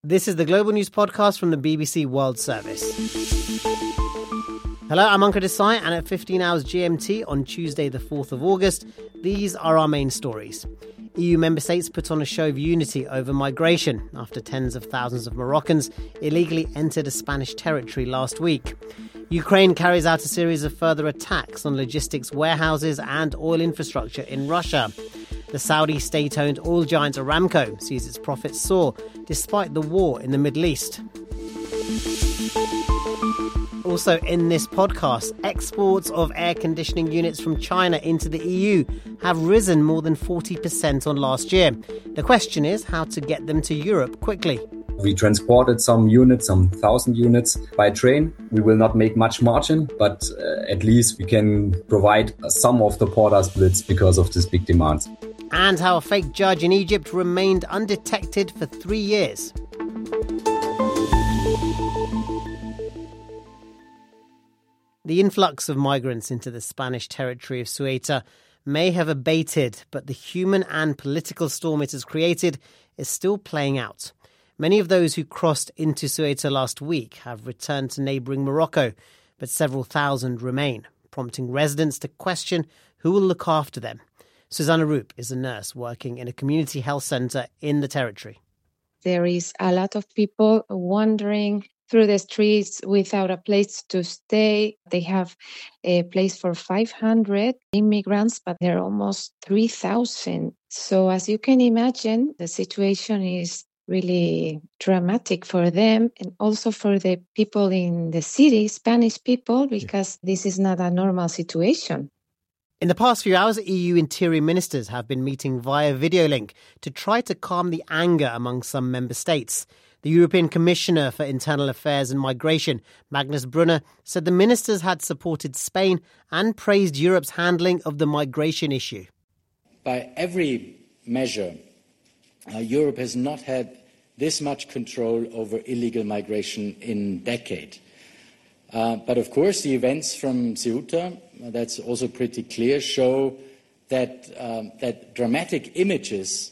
This is the Global News Podcast from the BBC World Service. Hello, I'm Ankur Desai, and at 15 hours GMT on Tuesday the 4th of August, these are our main stories. EU member states put on a show of unity over migration after tens of thousands of Moroccans illegally entered a Spanish territory last week. Ukraine carries out a series of further attacks on logistics warehouses and oil infrastructure in Russia. The Saudi state-owned oil giant Aramco sees its profits soar despite the war in the Middle East. Also in this podcast, exports of air conditioning units from China into the EU have risen more than 40% on last year. The question is how to get them to Europe quickly. We transported some units, some 1,000 units by train. We will not make much margin, but at least we can provide some of the porter splits because of this big demand. And how a fake judge in Egypt remained undetected for 3 years. The influx of migrants into the Spanish territory of Ceuta may have abated, but the human and political storm it has created is still playing out. Many of those who crossed into Ceuta last week have returned to neighbouring Morocco, but several thousand remain, prompting residents to question who will look after them. Susanna Roop is a nurse working in a community health centre in the territory. There is a lot of people wandering through the streets without a place to stay. They have a place for 500 immigrants, but there are almost 3,000. So as you can imagine, the situation is really dramatic for them and also for the people in the city, Spanish people, because this is not a normal situation. In the past few hours, EU interior ministers have been meeting via video link to try to calm the anger among some member states. The European Commissioner for Internal Affairs and Migration, Magnus Brunner, said the ministers had supported Spain and praised Europe's handling of the migration issue. By every measure, Europe has not had this much control over illegal migration in a decade. But of course, the events from Ceuta, that's also pretty clear, show that dramatic images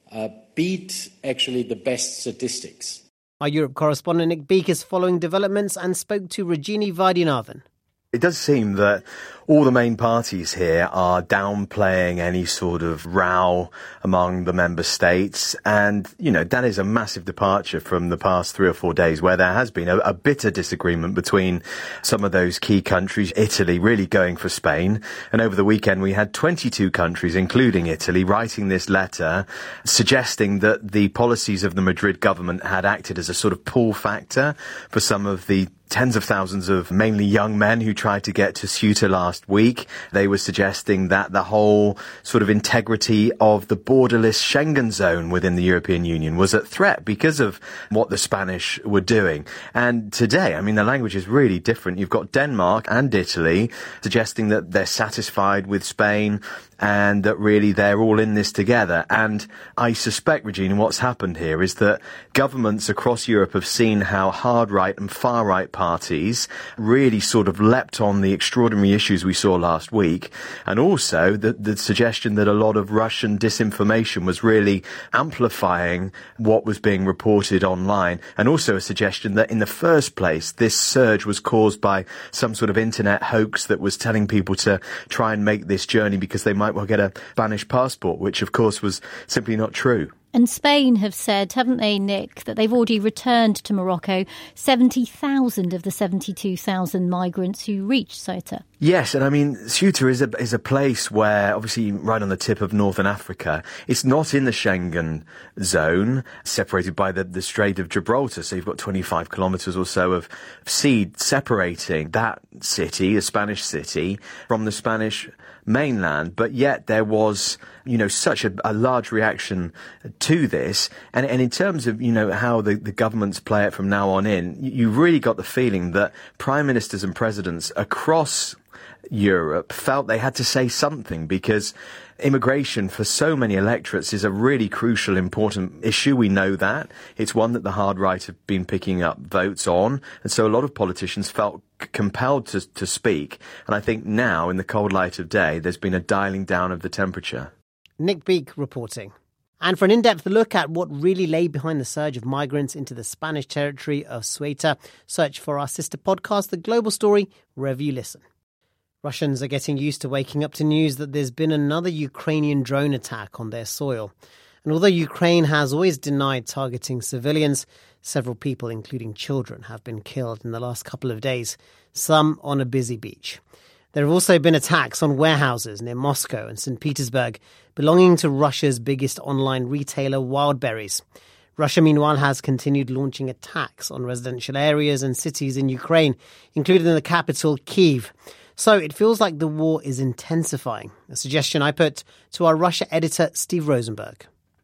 beat actually the best statistics. Our Europe correspondent Nick Beek is following developments and spoke to Rajini Vaidyanathan. It does seem that all the main parties here are downplaying any sort of row among the member states. And, that is a massive departure from the past 3 or 4 days where there has been a bitter disagreement between some of those key countries, Italy really going for Spain. And over the weekend, we had 22 countries, including Italy, writing this letter suggesting that the policies of the Madrid government had acted as a sort of pull factor for some of the tens of thousands of mainly young men who tried to get to Ceuta last week. They were suggesting that the whole sort of integrity of the borderless Schengen zone within the European Union was at threat because of what the Spanish were doing. And today, the language is really different. You've got Denmark and Italy suggesting that they're satisfied with Spain and that really they're all in this together. And I suspect, Regina, what's happened here is that governments across Europe have seen how hard-right and far-right parties really sort of leapt on the extraordinary issues we saw last week, and also the suggestion that a lot of Russian disinformation was really amplifying what was being reported online, and also a suggestion that in the first place this surge was caused by some sort of internet hoax that was telling people to try and make this journey because they might well get a Spanish passport, which of course was simply not true. And Spain have said, haven't they, Nick, that they've already returned to Morocco 70,000 of the 72,000 migrants who reached Ceuta. Yes, and Ceuta is a place where, obviously, right on the tip of northern Africa, it's not in the Schengen zone, separated by the Strait of Gibraltar. So you've got 25 kilometres or so of sea separating that city, a Spanish city, from the Spanish mainland. But yet there was, such a large reaction to this. And in terms of, how the governments play it from now on in, you really got the feeling that prime ministers and presidents across Europe felt they had to say something, because immigration for so many electorates is a really crucial, important issue. We know that. It's one that the hard right have been picking up votes on. And so a lot of politicians felt compelled to speak. And I think now, in the cold light of day, there's been a dialing down of the temperature. Nick Beek reporting. And for an in-depth look at what really lay behind the surge of migrants into the Spanish territory of Ceuta, search for our sister podcast, The Global Story, wherever you listen. Russians are getting used to waking up to news that there's been another Ukrainian drone attack on their soil. And although Ukraine has always denied targeting civilians, several people, including children, have been killed in the last couple of days, some on a busy beach. There have also been attacks on warehouses near Moscow and St. Petersburg, belonging to Russia's biggest online retailer, Wildberries. Russia, meanwhile, has continued launching attacks on residential areas and cities in Ukraine, including the capital, Kyiv. So it feels like the war is intensifying, a suggestion I put to our Russia editor, Steve Rosenberg.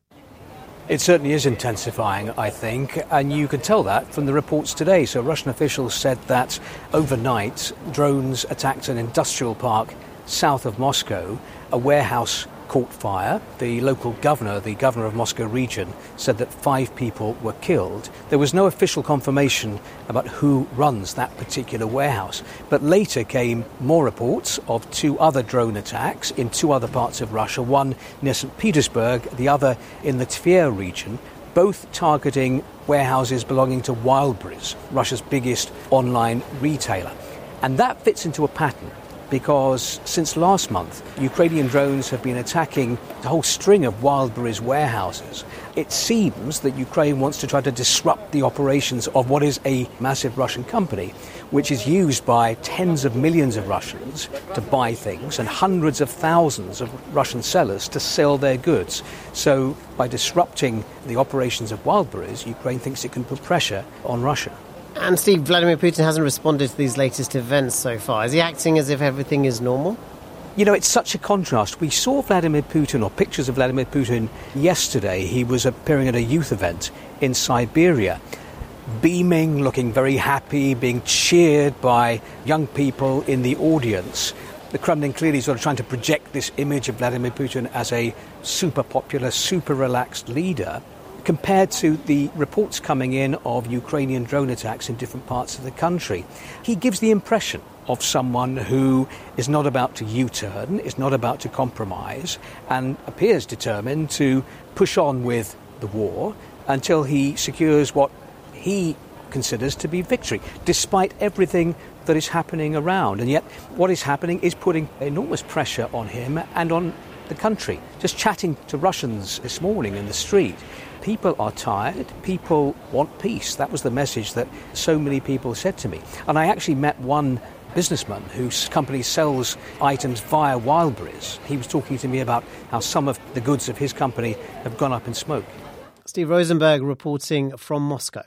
It certainly is intensifying, I think, and you can tell that from the reports today. So Russian officials said that overnight drones attacked an industrial park south of Moscow. A warehouse caught fire. The local governor, the governor of Moscow region, said that 5 people were killed. There was no official confirmation about who runs that particular warehouse. But later came more reports of 2 other drone attacks in 2 other parts of Russia, one near St. Petersburg, the other in the Tver region, both targeting warehouses belonging to Wildberries, Russia's biggest online retailer. And that fits into a pattern, because since last month, Ukrainian drones have been attacking a whole string of Wildberries warehouses. It seems that Ukraine wants to try to disrupt the operations of what is a massive Russian company, which is used by tens of millions of Russians to buy things and hundreds of thousands of Russian sellers to sell their goods. So by disrupting the operations of Wildberries, Ukraine thinks it can put pressure on Russia. And Steve, Vladimir Putin hasn't responded to these latest events so far. Is he acting as if everything is normal? You know, it's such a contrast. We saw Vladimir Putin, or pictures of Vladimir Putin, yesterday. He was appearing at a youth event in Siberia, beaming, looking very happy, being cheered by young people in the audience. The Kremlin clearly sort of trying to project this image of Vladimir Putin as a super popular, super relaxed leader, compared to the reports coming in of Ukrainian drone attacks in different parts of the country. He gives the impression of someone who is not about to U-turn, is not about to compromise, and appears determined to push on with the war until he secures what he considers to be victory, despite everything that is happening around. And yet what is happening is putting enormous pressure on him and on the country. Just chatting to Russians this morning in the street, people are tired, people want peace. That was the message that so many people said to me. And I actually met one businessman whose company sells items via Wildberries. He was talking to me about how some of the goods of his company have gone up in smoke. Steve Rosenberg reporting from Moscow.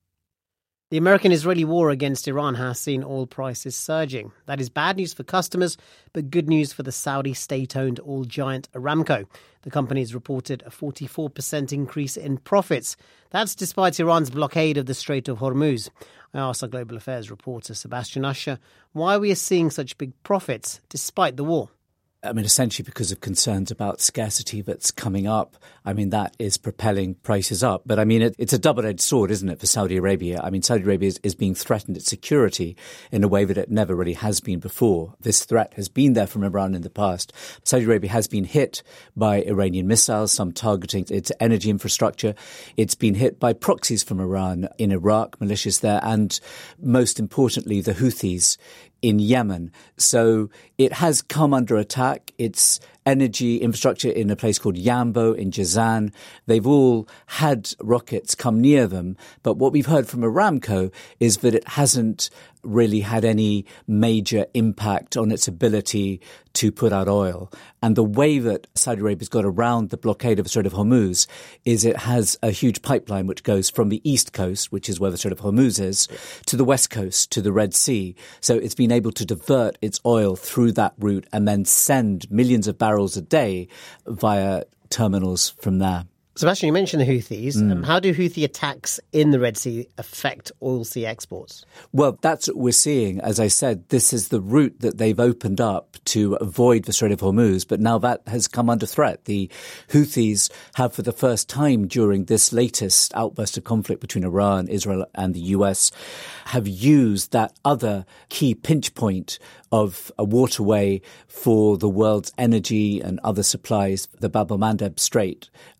The American-Israeli war against Iran has seen oil prices surging. That is bad news for customers, but good news for the Saudi state-owned oil giant Aramco. The company has reported a 44% increase in profits. That's despite Iran's blockade of the Strait of Hormuz. I asked our Global Affairs reporter Sebastian Usher why we are seeing such big profits despite the war. I mean, essentially because of concerns about scarcity that's coming up. I mean, that is propelling prices up. But I mean, it's a double-edged sword, isn't it, for Saudi Arabia? I mean, Saudi Arabia is being threatened its security in a way that it never really has been before. This threat has been there from Iran in the past. Saudi Arabia has been hit by Iranian missiles, some targeting its energy infrastructure. It's been hit by proxies from Iran in Iraq, militias there, and most importantly, the Houthis in Yemen. So it has come under attack. Its energy infrastructure in a place called Yambo in Jazan, they've all had rockets come near them. But what we've heard from Aramco is that it hasn't really had any major impact on its ability to put out oil. And the way that Saudi Arabia's got around the blockade of the Strait of Hormuz is it has a huge pipeline which goes from the east coast, which is where the Strait of Hormuz is, to the west coast, to the Red Sea. So it's been able to divert its oil through that route and then send millions of barrels a day via terminals from there. Sebastian, you mentioned the Houthis. How do Houthi attacks in the Red Sea affect oilseed exports? Well, that's what we're seeing. As I said, this is the route that they've opened up to avoid the Strait of Hormuz, but now that has come under threat. The Houthis have, for the first time during this latest outburst of conflict between Iran, Israel and the US, have used that other key pinch point of a waterway for the world's energy and other supplies, the Bab el-Mandeb Strait, which is near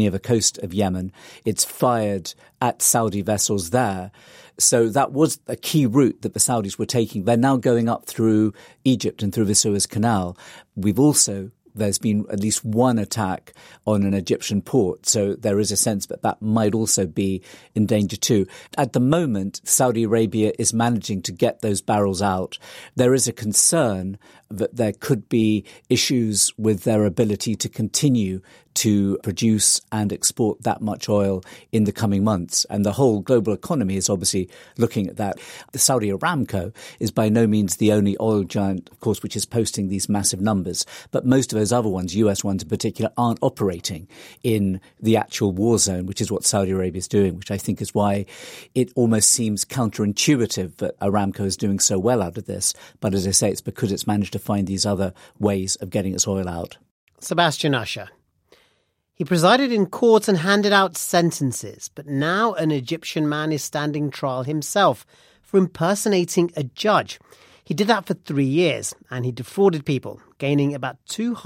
near the coast of Yemen. It's fired at Saudi vessels there. So that was a key route that the Saudis were taking. They're now going up through Egypt and through the Suez Canal. There's been at least one attack on an Egyptian port, so there is a sense that might also be in danger too. At the moment, Saudi Arabia is managing to get those barrels out. There is a concern that there could be issues with their ability to continue to produce and export that much oil in the coming months. And the whole global economy is obviously looking at that. The Saudi Aramco is by no means the only oil giant, of course, which is posting these massive numbers. But most of those other ones, US ones in particular, aren't operating in the actual war zone, which is what Saudi Arabia is doing, which I think is why it almost seems counterintuitive that Aramco is doing so well out of this. But as I say, it's because it's managed to find these other ways of getting its oil out. Sebastian Usher. He presided in court and handed out sentences, but now an Egyptian man is standing trial himself for impersonating a judge. He did that for 3 years, and he defrauded people, gaining about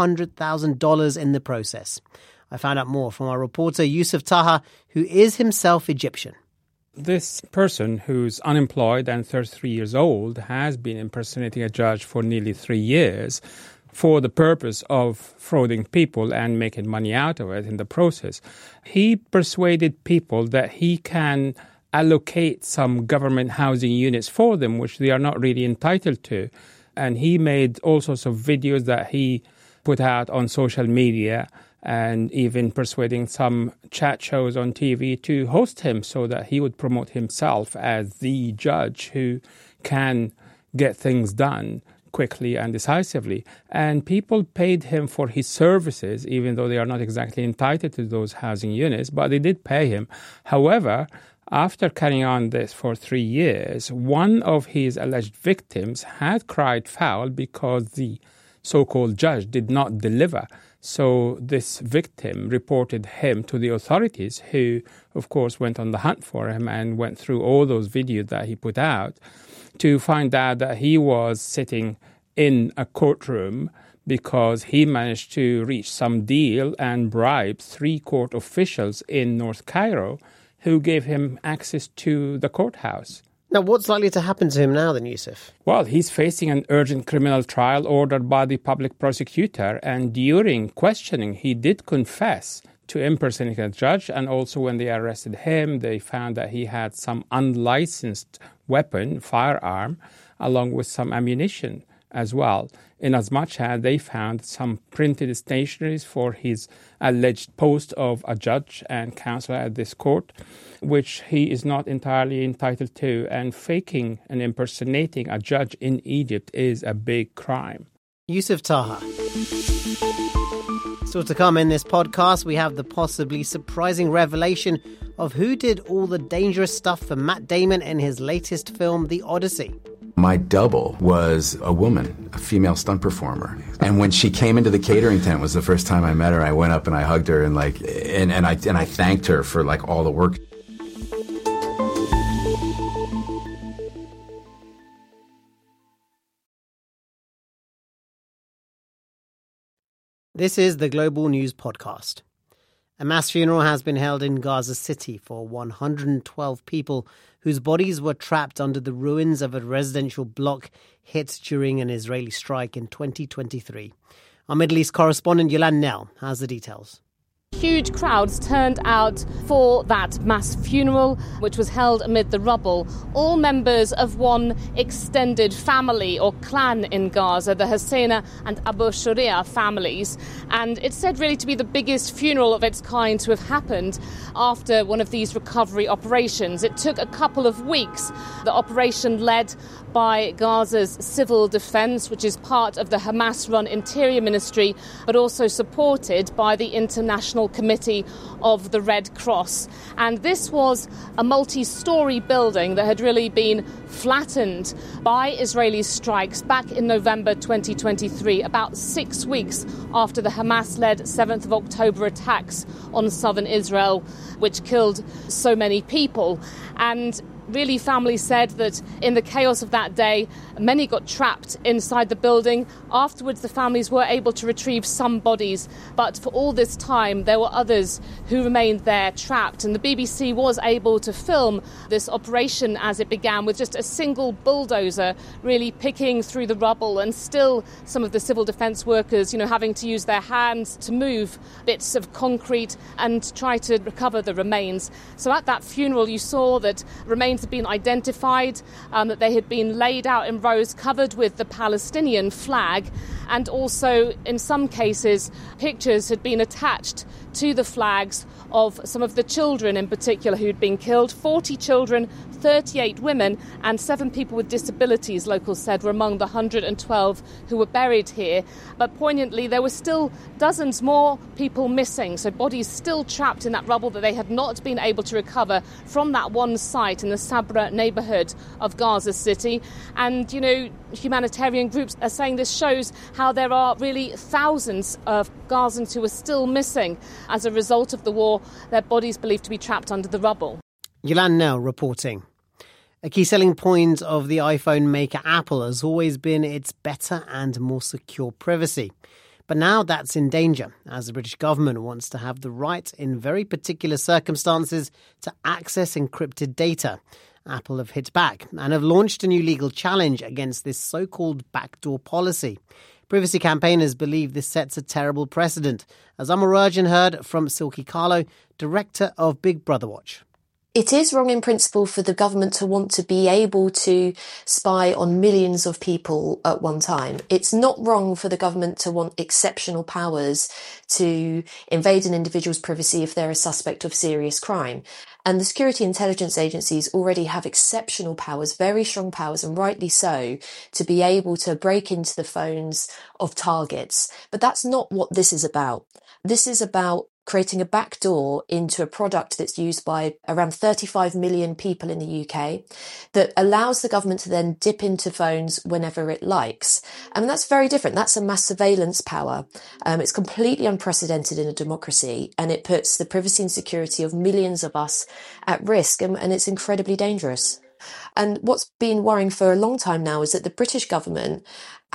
$200,000 in the process. I found out more from our reporter Yusuf Taha, who is himself Egyptian. This person, who's unemployed and 33 years old, has been impersonating a judge for nearly 3 years for the purpose of frauding people and making money out of it in the process. He persuaded people that he can allocate some government housing units for them, which they are not really entitled to. And he made all sorts of videos that he put out on social media, and even persuading some chat shows on TV to host him so that he would promote himself as the judge who can get things done quickly and decisively. And people paid him for his services, even though they are not exactly entitled to those housing units, but they did pay him. However, after carrying on this for 3 years, one of his alleged victims had cried foul because the so-called judge did not deliver. So this victim reported him to the authorities, who, of course, went on the hunt for him and went through all those videos that he put out to find out that he was sitting in a courtroom because he managed to reach some deal and bribe 3 court officials in North Cairo who gave him access to the courthouse. Now, what's likely to happen to him now then, Yusuf? Well, he's facing an urgent criminal trial ordered by the public prosecutor, and during questioning, he did confess to impersonating a judge, and also when they arrested him, they found that he had some unlicensed weapon, firearm, along with some ammunition as well, in as much as they found some printed stationeries for his alleged post of a judge and counselor at this court, which he is not entirely entitled to. And faking and impersonating a judge in Egypt is a big crime. Yusuf Taha. Still to come in this podcast, we have the possibly surprising revelation of who did all the dangerous stuff for Matt Damon in his latest film, The Odyssey. My double was a woman, a female stunt performer. And when she came into the catering tent, was the first time I met her. I went up and I hugged her and I thanked her for all the work. This is the Global News Podcast. A mass funeral has been held in Gaza City for 112 people whose bodies were trapped under the ruins of a residential block hit during an Israeli strike in 2023. Our Middle East correspondent Yolan Nell has the details. Huge crowds turned out for that mass funeral, which was held amid the rubble. All members of one extended family or clan in Gaza, the Husseina and Abu Shuriya families. And it's said really to be the biggest funeral of its kind to have happened after one of these recovery operations. It took a couple of weeks. The operation led by Gaza's civil defence, which is part of the Hamas-run Interior Ministry, but also supported by the International Committee of the Red Cross. And this was a multi-storey building that had really been flattened by Israeli strikes back in November 2023, about 6 weeks after the Hamas-led 7th of October attacks on southern Israel, which killed so many people. And Really, families said that in the chaos of that day, many got trapped inside the building. Afterwards, the families were able to retrieve some bodies, but for all this time, there were others who remained there trapped. And the BBC was able to film this operation as it began with just a single bulldozer really picking through the rubble, and still some of the civil defence workers, having to use their hands to move bits of concrete and try to recover the remains. So at that funeral, you saw that remains had been identified, that they had been laid out in rows covered with the Palestinian flag, and also in some cases pictures had been attached to the flags of some of the children in particular who'd been killed. 40 children, 38 women and 7 people with disabilities, locals said, were among the 112 who were buried here. But poignantly, there were still dozens more people missing, so bodies still trapped in that rubble that they had not been able to recover from that one site in the Sabra neighbourhood of Gaza City. And, humanitarian groups are saying this shows how there are really thousands of Gazans who are still missing as a result of the war, their bodies believed to be trapped under the rubble. Yolande Nell reporting. A key selling point of the iPhone maker Apple has always been its better and more secure privacy. But now that's in danger, as the British government wants to have the right in very particular circumstances to access encrypted data. Apple have hit back and have launched a new legal challenge against this so-called backdoor policy. Privacy campaigners believe this sets a terrible precedent, as Amar Rajan heard from Silky Carlo, director of Big Brother Watch. It is wrong in principle for the government to want to be able to spy on millions of people at one time. It's not wrong for the government to want exceptional powers to invade an individual's privacy if they're a suspect of serious crime. And the security intelligence agencies already have exceptional powers, very strong powers, and rightly so, to be able to break into the phones of targets. But that's not what this is about. This is about creating a backdoor into a product that's used by around 35 million people in the UK that allows the government to then dip into phones whenever it likes. And that's very different. That's a mass surveillance power. It's completely unprecedented in a democracy, and it puts the privacy and security of millions of us at risk, and it's incredibly dangerous. And what's been worrying for a long time now is that the British government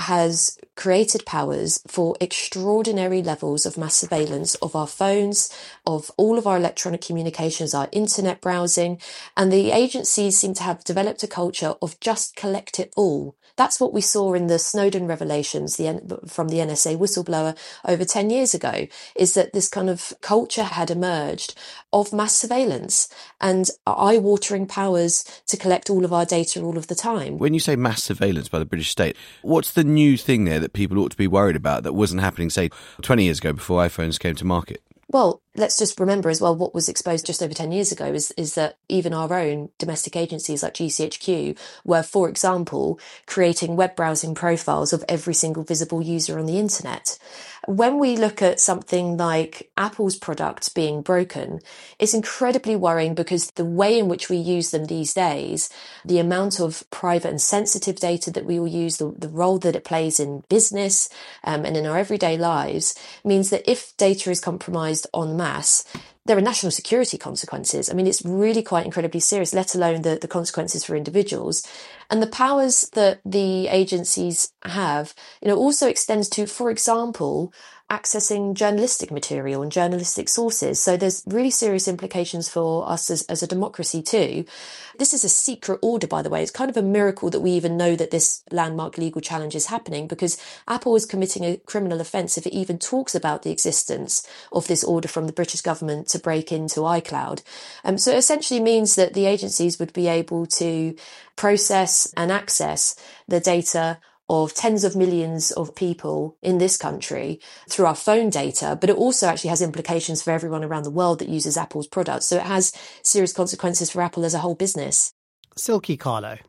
has created powers for extraordinary levels of mass surveillance of our phones, of all of our electronic communications, our internet browsing, and the agencies seem to have developed a culture of just collect it all. That's what we saw in the Snowden revelations from the NSA whistleblower over 10 years ago, is that this kind of culture had emerged of mass surveillance and eye-watering powers to collect all of our data all of the time. When you say mass surveillance by the British state, what's the new thing there that people ought to be worried about that wasn't happening, say, 20 years ago before iPhones came to market? Well, let's just remember as well what was exposed just over 10 years ago is that even our own domestic agencies like GCHQ were, for example, creating web browsing profiles of every single visible user on the internet. When we look at something like Apple's products being broken, it's incredibly worrying because the way in which we use them these days, the amount of private and sensitive data that we will use, the role that it plays in business and in our everyday lives, means that if data is compromised en masse, there are national security consequences. I mean, it's really quite incredibly serious, let alone the consequences for individuals. And the powers that the agencies have, also extends to, for example, accessing journalistic material and journalistic sources. So there's really serious implications for us as a democracy too. This is a secret order, by the way. It's kind of a miracle that we even know that this landmark legal challenge is happening, because Apple is committing a criminal offence if it even talks about the existence of this order from the British government to break into iCloud. So it essentially means that the agencies would be able to process and access the data of tens of millions of people in this country through our phone data, but it also actually has implications for everyone around the world that uses Apple's products. So it has serious consequences for Apple as a whole business. Silky Carlo.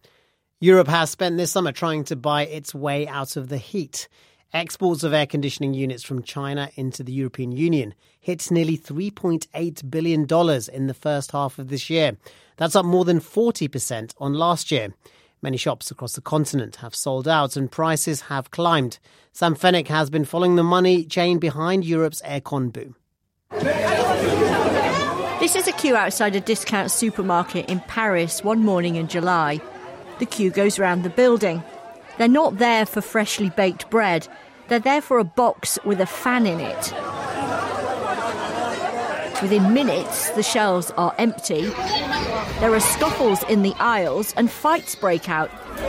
Europe has spent this summer trying to buy its way out of the heat. Exports of air conditioning units from China into the European Union hit nearly $3.8 billion in the first half of this year. That's up more than 40% on last year. Many shops across the continent have sold out and prices have climbed. Sam Fennick has been following the money chain behind Europe's aircon boom. The This is a queue outside a discount supermarket in Paris one morning in July. The queue goes round the building. They're not there for freshly baked bread. They're there for a box with a fan in it. Within minutes, the shelves are empty. There are scuffles in the aisles and fights break out.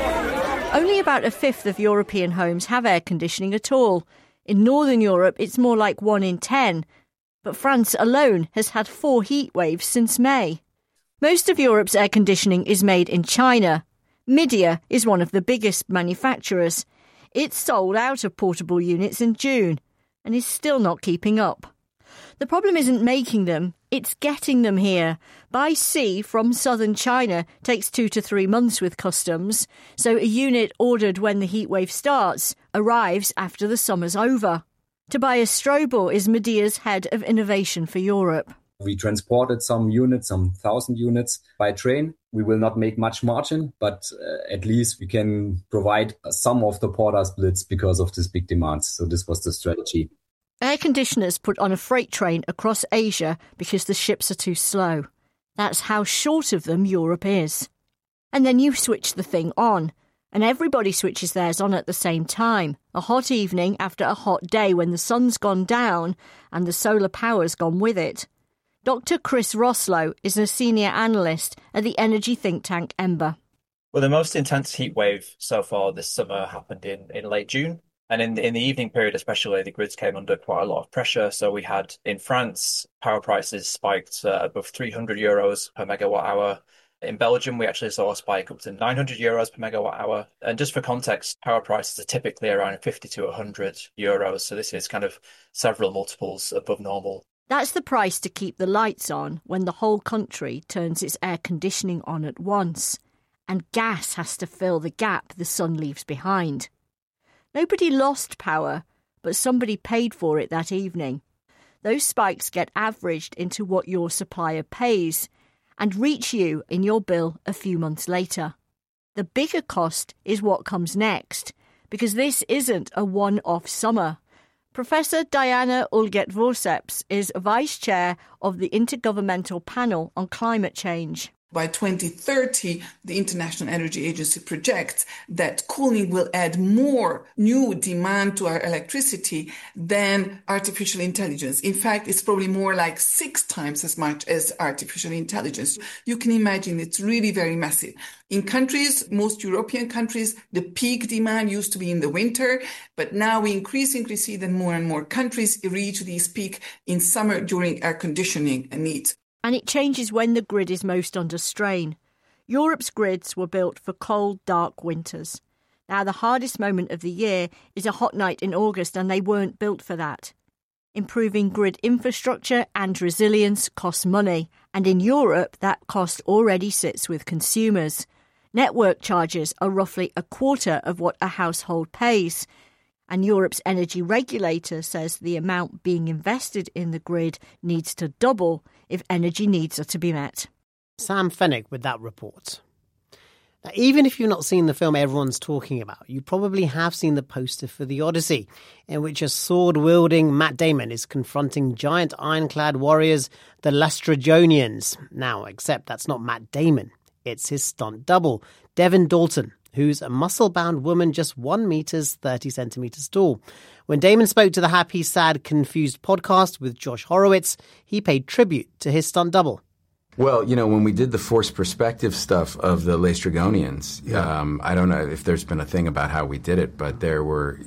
Only about a fifth of European homes have air conditioning at all. In Northern Europe, it's more like 1 in 10. But France alone has had 4 heat waves since May. Most of Europe's air conditioning is made in China. Midea is one of the biggest manufacturers. It sold out of portable units in June and is still not keeping up. The problem isn't making them, it's getting them here. By sea from southern China takes 2 to 3 months with customs, so a unit ordered when the heatwave starts arrives after the summer's over. Tobias Strobel is Midea's head of innovation for Europe. We transported some units, some 1,000 units by train. We will not make much margin, but at least we can provide some of the porter splits because of this big demand. So this was the strategy. Air conditioners put on a freight train across Asia because the ships are too slow. That's how short of them Europe is. And then you switch the thing on, and everybody switches theirs on at the same time. A hot evening after a hot day when the sun's gone down and the solar power's gone with it. Dr. Chris Roslow is a senior analyst at the energy think tank Ember. Well, the most intense heat wave so far this summer happened in late June. And in the evening period especially, the grids came under quite a lot of pressure. So we had, in France, power prices spiked above 300 euros per megawatt hour. In Belgium, we actually saw a spike up to 900 euros per megawatt hour. And just for context, power prices are typically around 50 to 100 euros. So this is kind of several multiples above normal. That's the price to keep the lights on when the whole country turns its air conditioning on at once. And gas has to fill the gap the sun leaves behind. Nobody lost power, but somebody paid for it that evening. Those spikes get averaged into what your supplier pays and reach you in your bill a few months later. The bigger cost is what comes next, because this isn't a one-off summer. Professor Diana Ulget-Vorceps is Vice Chair of the Intergovernmental Panel on Climate Change. By 2030, the International Energy Agency projects that cooling will add more new demand to our electricity than artificial intelligence. In fact, it's probably more like 6 times as much as artificial intelligence. You can imagine it's really very massive. In countries, most European countries, the peak demand used to be in the winter, but now we increasingly see that more and more countries reach this peak in summer during air conditioning needs. And it changes when the grid is most under strain. Europe's grids were built for cold, dark winters. Now the hardest moment of the year is a hot night in August, and they weren't built for that. Improving grid infrastructure and resilience costs money, and in Europe that cost already sits with consumers. Network charges are roughly a quarter of what a household pays. And Europe's energy regulator says the amount being invested in the grid needs to double if energy needs are to be met. Sam Fenwick with that report. Now, even if you've not seen the film everyone's talking about, you probably have seen the poster for The Odyssey, in which a sword-wielding Matt Damon is confronting giant ironclad warriors, the Lastrygonians. Now, except that's not Matt Damon. It's his stunt double, Devin Dalton, who's a muscle-bound woman just 1 meter 30 centimetres tall. When Damon spoke to the Happy, Sad, Confused podcast with Josh Horowitz, he paid tribute to his stunt double. Well, you know, when we did the forced perspective stuff of the Lastrygonians, I don't know if there's been a thing about how we did it, but there were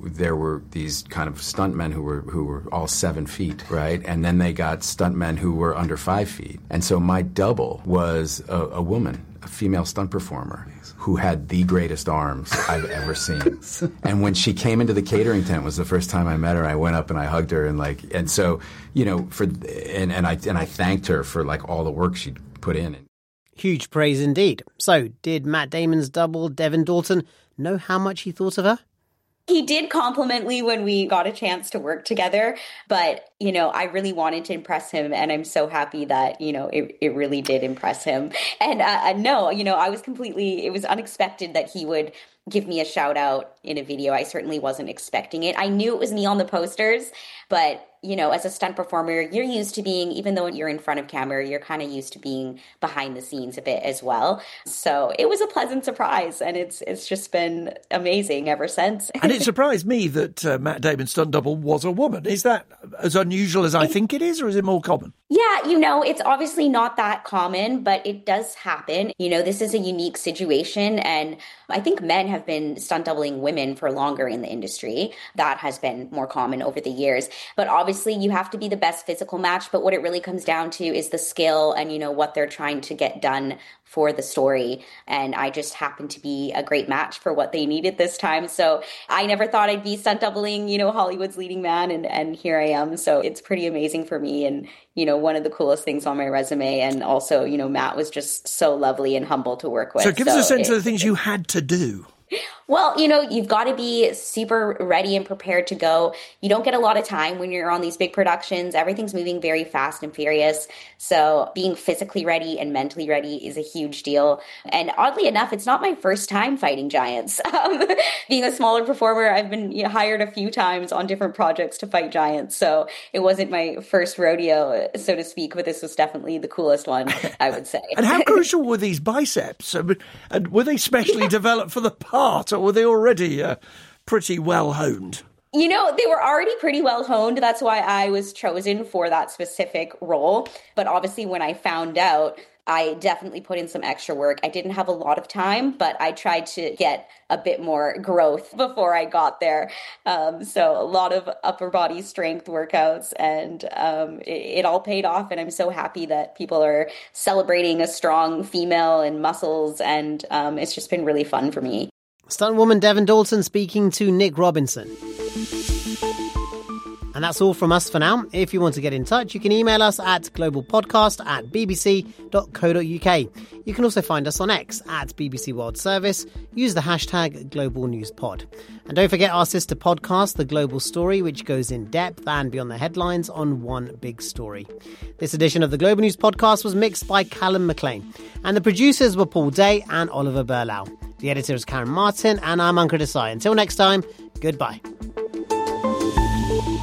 these kind of stuntmen who were all 7 feet, right? And then they got stuntmen who were under 5 feet. And so my double was a woman, a female stunt performer who had the greatest arms I've ever seen. And when she came into the catering tent, was the first time I met her. I went up and I hugged her and so, you know, I thanked her for like all the work she'd put in. Huge praise indeed. So, did Matt Damon's double, Devin Dalton, know how much he thought of her? He did compliment me when we got a chance to work together, but, you know, I really wanted to impress him, and I'm so happy that, you know, it really did impress him. And no, you know, it was unexpected that he would give me a shout out in a video. I certainly wasn't expecting it. I knew it was me on the posters, but as a stunt performer, you're used to being, even though you're in front of camera, you're kind of used to being behind the scenes a bit as well. So it was a pleasant surprise, and it's just been amazing ever since. And it surprised me that Matt Damon's stunt double was a woman. Is that as unusual as I think it is, or is it more common? Yeah, it's obviously not that common, but it does happen. This is a unique situation, and I think men have been stunt doubling women for longer in the industry. That has been more common over the years. But obviously, you have to be the best physical match, but what it really comes down to is the skill and, what they're trying to get done for the story. And I just happened to be a great match for what they needed this time. So I never thought I'd be stunt doubling, Hollywood's leading man, and here I am. So it's pretty amazing for me, and, one of the coolest things on my resume. And also, Matt was just so lovely and humble to work with. So give us a sense of the things you had to do. Well, you've got to be super ready and prepared to go. You don't get a lot of time when you're on these big productions. Everything's moving very fast and furious. So being physically ready and mentally ready is a huge deal. And oddly enough, it's not my first time fighting giants. Being a smaller performer, I've been hired a few times on different projects to fight giants. So it wasn't my first rodeo, so to speak, but this was definitely the coolest one, I would say. And how crucial were these biceps? And were they specially developed for the part, or were they already pretty well honed? They were already pretty well honed. That's why I was chosen for that specific role. But obviously, when I found out, I definitely put in some extra work. I didn't have a lot of time, but I tried to get a bit more growth before I got there. So a lot of upper body strength workouts, and it all paid off. And I'm so happy that people are celebrating a strong female and muscles. And it's just been really fun for me. Stuntwoman Devon Dalton speaking to Nick Robinson. And that's all from us for now. If you want to get in touch, you can email us at globalpodcast@bbc.co.uk. You can also find us on X at BBC World Service. Use the hashtag #GlobalNewsPod. And don't forget our sister podcast, The Global Story, which goes in depth and beyond the headlines on one big story. This edition of the Global News Podcast was mixed by Callum McLean. And the producers were Paul Day and Oliver Burlau. The editor is Karen Martin, and I'm Ankur Desai. Until next time, goodbye.